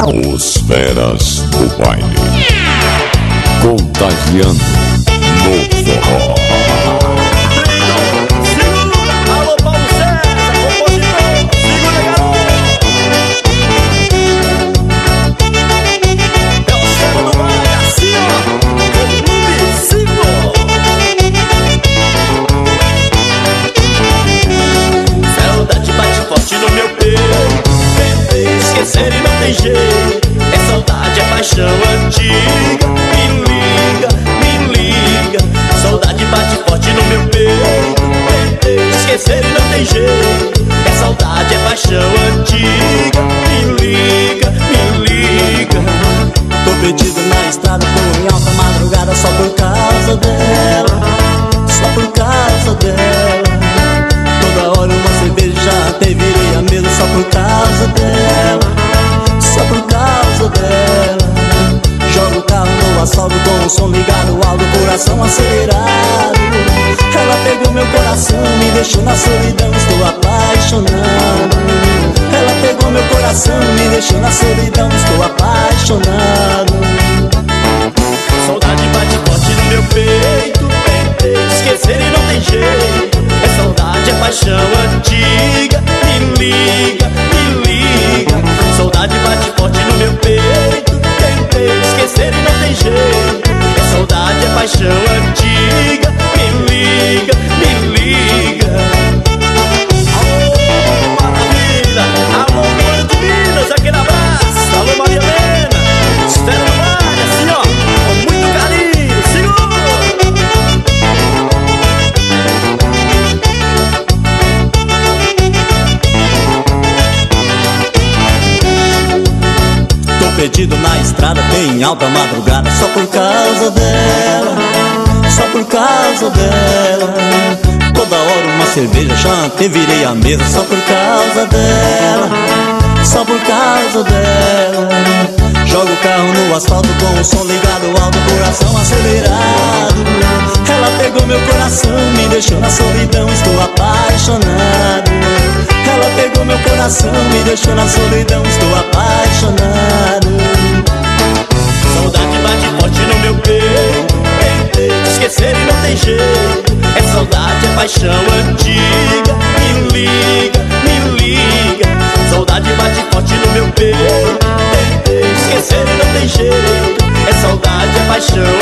Os feras do baile, contagiando no forró. Alô, Paulo César, compositor, segura, garoto. É o céu do baile, assim, ó, volume 5. Saudade bate forte no meu peito. Tentei esquecer e não tem jeito. É saudade, é paixão antiga. Me liga, me liga. Saudade bate forte no meu peito. Tentei esquecer e não tem jeito. É saudade, é paixão antiga. Me liga, me liga. Tô perdido na estrada, tô em alta madrugada só por causa dela. Só por causa dela. Toda hora uma cerveja até virei a mesa só por causa dela. Só por causa dela. Jogo o carro no asfalto com o som ligado alto, coração acelerado. Ela pegou meu coração, me deixou na solidão, estou apaixonado. Ela pegou meu coração, me deixou na solidão, estou apaixonado. Saudade bate forte no meu peito. Tentei esquecer e não tem jeito. É saudade, é paixão antiga. Me liga, me liga. Saudade bate forte no meu peito. Tentei esquecer e não tem jeito. É saudade, é paixão antiga. Me liga, me liga. Alô, maravilha. Alô, Mano de Minas, aquele abraço. Alô, Maria Helena. Espera no mar, assim, ó, com muito carinho. Segura. Tô perdido na estrada, bem alta madrugada só por causa dela. Só por causa dela. Toda hora uma cerveja, jantei, virei a mesa só por causa dela. Só por causa dela. Jogo o carro no asfalto com o som ligado alto, coração acelerado. Ela pegou meu coração, me deixou na solidão, estou apaixonado. Ela pegou meu coração, me deixou na solidão, estou apaixonado. Saudade bate forte no meu peito. Tentei esquecer e não tem jeito. É saudade, é paixão antiga. Me liga, me liga. Saudade bate forte no meu peito. Tentei esquecer e não tem jeito. É saudade, é paixão